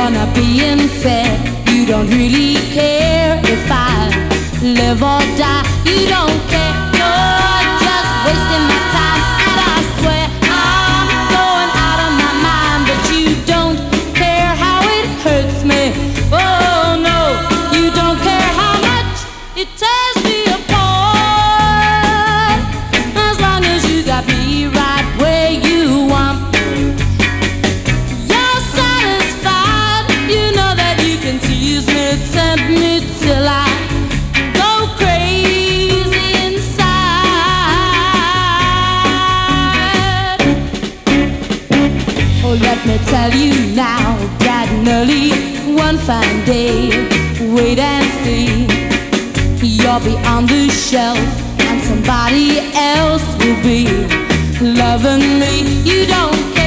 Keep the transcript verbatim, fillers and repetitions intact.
gonna be unfair. You don't really care if I live or die. You don't care, you're just wasting my time. And I swear I'm going out of my mind, but you don't care how it hurts me. Oh no, you don't care how much it tears me apart. As long as you got me right where you want. You're satisfied, you know that you can tease me, tempt me till I go crazy inside. Oh, let me tell you now, bright and early, one fine day, wait and see. You'll be on the shelf and somebody else will be loving me. You don't care.